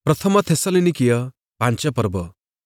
ପ୍ରଥମ ଥେସଲନିକୀୟ 5 ପର୍ବ।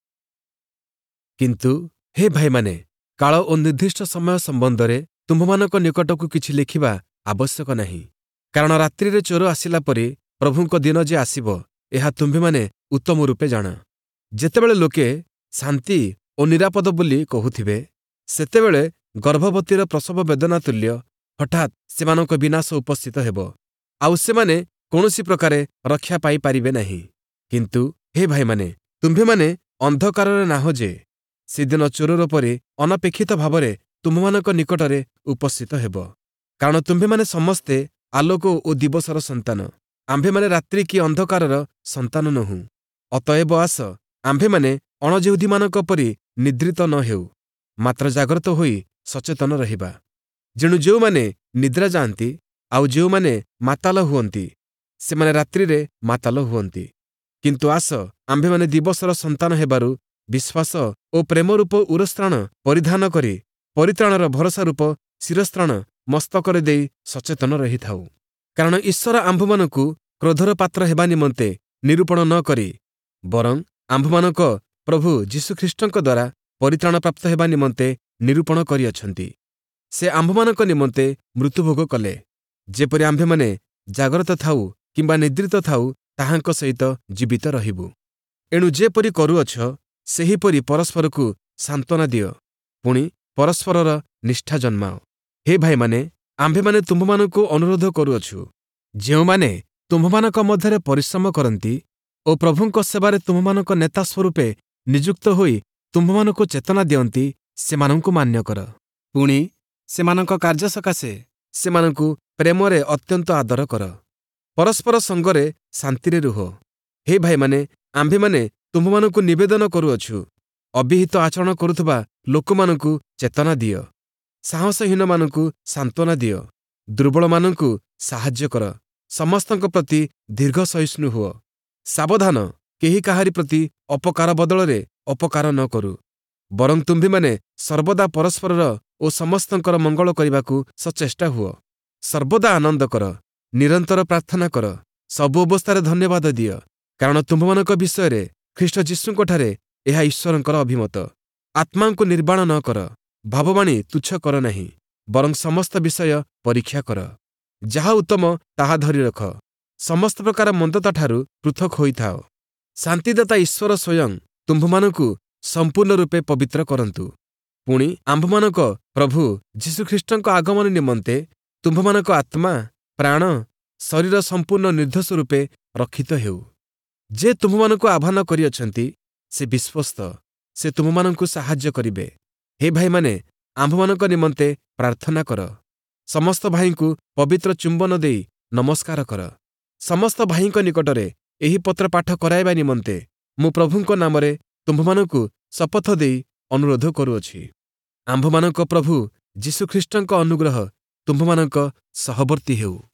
କିନ୍ତୁ ହେ ଭାଇମାନେ, କାଳ ଓ ନିର୍ଦ୍ଦିଷ୍ଟ ସମୟ ସମ୍ବନ୍ଧରେ ତୁମ୍ଭମାନଙ୍କ ନିକଟକୁ କିଛି ଲେଖିବା ଆବଶ୍ୟକ ନାହିଁ। କାରଣ ରାତ୍ରିରେ ଚୋର ଆସିଲା ପରି ପ୍ରଭୁଙ୍କ ଦିନ ଯେ ଆସିବ, ଏହା ତୁମ୍ଭେମାନେ ଉତ୍ତମ ରୂପେ ଜାଣ। ଯେତେବେଳେ ଲୋକେ ଶାନ୍ତି ଓ ନିରାପଦ ବୋଲି କହୁଥିବେ, ସେତେବେଳେ ଗର୍ଭବତୀର ପ୍ରସବ ବେଦନା ତୁଲ୍ୟ ହଠାତ୍ ସେମାନଙ୍କ ବିନାଶ ଉପସ୍ଥିତ ହେବ, ଆଉ ସେମାନେ କୌଣସି ପ୍ରକାରେ ରକ୍ଷା ପାଇପାରିବେ ନାହିଁ। କିନ୍ତୁ ହେ ଭାଇମାନେ, ତୁମ୍ଭେମାନେ ଅନ୍ଧକାରରେ ନାହଁ ଯେ, ସେଦିନ ଚୋରର ପରି ଅନପେକ୍ଷିତ ଭାବରେ ତୁମ୍ଭମାନଙ୍କ ନିକଟରେ ଉପସ୍ଥିତ ହେବ। କାରଣ ତୁମ୍ଭେମାନେ ସମସ୍ତେ ଆଲୋକ ଓ ଦିବସର ସନ୍ତାନ। ଆମ୍ଭେମାନେ ରାତ୍ରି କି ଅନ୍ଧକାରର ସନ୍ତାନ ନୋହୁଁ। ଅତଏବ ଆସ, ଆମ୍ଭେମାନେ ଅଣଯିହୁଦୀମାନଙ୍କ ପରି ନିଦ୍ରିତ ନ ହେଉ, ମାତ୍ର ଜାଗ୍ରତ ହୋଇ ସଚେତନ ରହିବା। ଯେଣୁ ଯେଉଁମାନେ ନିଦ୍ରା ଯାଆନ୍ତି ଆଉ ଯେଉଁମାନେ ମାତାଲ ହୁଅନ୍ତି, ସେମାନେ ରାତ୍ରିରେ ମାତାଲ ହୁଅନ୍ତି। କିନ୍ତୁ ଆସ, ଆମ୍ଭେମାନେ ଦିବସର ସନ୍ତାନ ହେବାରୁ ବିଶ୍ୱାସ ଓ ପ୍ରେମରୂପ ଉରସ୍ତ୍ରାଣ ପରିଧାନ କରି ପରିତ୍ରାଣର ଭରସା ରୂପ ଶିରସ୍ତ୍ରାଣ ମସ୍ତକରେ ଦେଇ ସଚେତନ ରହିଥାଉ। କାରଣ ଈଶ୍ୱର ଆମ୍ଭମାନଙ୍କୁ କ୍ରୋଧର ପାତ୍ର ହେବା ନିମନ୍ତେ ନିରୂପଣ ନ କରି, ବରଂ ଆମ୍ଭମାନଙ୍କ ପ୍ରଭୁ ଯୀଶୁଖ୍ରୀଷ୍ଟଙ୍କ ଦ୍ୱାରା ପରିତ୍ରାଣପ୍ରାପ୍ତ ହେବା ନିମନ୍ତେ ନିରୂପଣ କରିଅଛନ୍ତି। ସେ ଆମ୍ଭମାନଙ୍କ ନିମନ୍ତେ ମୃତ୍ୟୁଭୋଗ କଲେ, ଯେପରି ଆମ୍ଭେମାନେ ଜାଗ୍ରତ ଥାଉ କିମ୍ବା ନିଦ୍ରିତ ଥାଉ ତାହାଙ୍କ ସହିତ ଜୀବିତ ରହିବୁ। ଏଣୁ ଯେପରି କରୁଅଛ, ସେହିପରି ପରସ୍ପରକୁ ସାନ୍ତ୍ୱନା ଦିଅ, ପୁଣି ପରସ୍ପରର ନିଷ୍ଠା ଜନ୍ମାଅ। ହେ ଭାଇମାନେ, ଆମ୍ଭେମାନେ ତୁମ୍ଭମାନଙ୍କୁ ଅନୁରୋଧ କରୁଅଛୁ, ଯେଉଁମାନେ ତୁମ୍ଭମାନଙ୍କ ମଧ୍ୟରେ ପରିଶ୍ରମ କରନ୍ତି ଓ ପ୍ରଭୁଙ୍କ ସେବାରେ ତୁମ୍ଭମାନଙ୍କ ନେତା ସ୍ୱରୂପେ ନିଯୁକ୍ତ ହୋଇ ତୁମ୍ଭମାନଙ୍କୁ ଚେତନା ଦିଅନ୍ତି, ସେମାନଙ୍କୁ ମାନ୍ୟ କର। ପୁଣି ସେମାନଙ୍କ କାର୍ଯ୍ୟ ସକାଶେ ସେମାନଙ୍କୁ ପ୍ରେମରେ ଅତ୍ୟନ୍ତ ଆଦର କର। ପରସ୍ପର ସଙ୍ଗରେ ଶାନ୍ତିରେ ରୁହ। ହେ ଭାଇମାନେ, ଆମ୍ଭେମାନେ ତୁମ୍ଭମାନଙ୍କୁ ନିବେଦନ କରୁଅଛୁ, ଅବିହିତ ଆଚରଣ କରୁଥିବା ଲୋକମାନଙ୍କୁ ଚେତନା ଦିଅ, ସାହସହୀନମାନଙ୍କୁ ସାନ୍ତ୍ୱନା ଦିଅ, ଦୁର୍ବଳମାନଙ୍କୁ ସାହାଯ୍ୟ କର, ସମସ୍ତଙ୍କ ପ୍ରତି ଦୀର୍ଘ ସହିଷ୍ଣୁ ହୁଅ। ସାବଧାନ, କେହି କାହାରି ପ୍ରତି ଅପକାର ବଦଳରେ ଅପକାର ନ କରୁ, ବରଂ ତୁମ୍ଭେମାନେ ସର୍ବଦା ପରସ୍ପରର ଓ ସମସ୍ତଙ୍କର ମଙ୍ଗଳ କରିବାକୁ ସଚେଷ୍ଟା ହୁଅ। ସର୍ବଦା ଆନନ୍ଦ କର, ନିରନ୍ତର ପ୍ରାର୍ଥନା କର, ସବୁ ଅବସ୍ଥାରେ ଧନ୍ୟବାଦ ଦିଅ, କାରଣ ତୁମ୍ଭମାନଙ୍କ ବିଷୟରେ ଖ୍ରୀଷ୍ଟ ଯୀଶୁଙ୍କଠାରେ ଏହା ଈଶ୍ୱରଙ୍କର ଅଭିମତ। ଆତ୍ମାଙ୍କୁ ନିର୍ବାଣ ନ କର, ଭାବବାଣୀ ତୁଚ୍ଛ କର ନାହିଁ, ବରଂ ସମସ୍ତ ବିଷୟ ପରୀକ୍ଷା କର। ଯାହା ଉତ୍ତମ ତାହା ଧରି ରଖ, ସମସ୍ତ ପ୍ରକାର ମନ୍ଦତାଠାରୁ ପୃଥକ ହୋଇଥାଅ। ଶାନ୍ତିଦାତା ଈଶ୍ୱର ସ୍ୱୟଂ ତୁମ୍ଭମାନଙ୍କୁ ସମ୍ପୂର୍ଣ୍ଣ ରୂପେ ପବିତ୍ର କରନ୍ତୁ। ପୁଣି ଆମ୍ଭମାନଙ୍କ ପ୍ରଭୁ ଯୀଶୁଖ୍ରୀଷ୍ଟଙ୍କ ଆଗମନ ନିମନ୍ତେ ତୁମ୍ଭମାନଙ୍କ ଆତ୍ମା, ପ୍ରାଣ, ଶରୀର ସମ୍ପୂର୍ଣ୍ଣ ନିର୍ଦ୍ଦୋଷ ରୂପେ ରକ୍ଷିତ ହେଉ। ଯେ ତୁମ୍ଭମାନଙ୍କୁ ଆହ୍ୱାନ କରିଅଛନ୍ତି, ସେ ବିଶ୍ୱସ୍ତ, ସେ ତୁମ୍ଭମାନଙ୍କୁ ସାହାଯ୍ୟ କରିବେ। ହେ ଭାଇମାନେ, ଆମ୍ଭମାନଙ୍କ ନିମନ୍ତେ ପ୍ରାର୍ଥନା କର। ସମସ୍ତ ଭାଇଙ୍କୁ ପବିତ୍ର ଚୁମ୍ବନ ଦେଇ ନମସ୍କାର କର। ସମସ୍ତ ଭାଇଙ୍କ ନିକଟରେ ଏହି ପତ୍ର ପାଠ କରାଇବା ନିମନ୍ତେ ମୁଁ ପ୍ରଭୁଙ୍କ ନାମରେ ତୁମ୍ଭମାନଙ୍କୁ ଶପଥ ଦେଇ ଅନୁରୋଧ କରୁଅଛି। ଆମ୍ଭମାନଙ୍କ ପ୍ରଭୁ ଯୀଶୁଖ୍ରୀଷ୍ଟଙ୍କ ଅନୁଗ୍ରହ ତୁମ୍ଭମାନଙ୍କ ସହବର୍ତ୍ତୀ ହେଉ।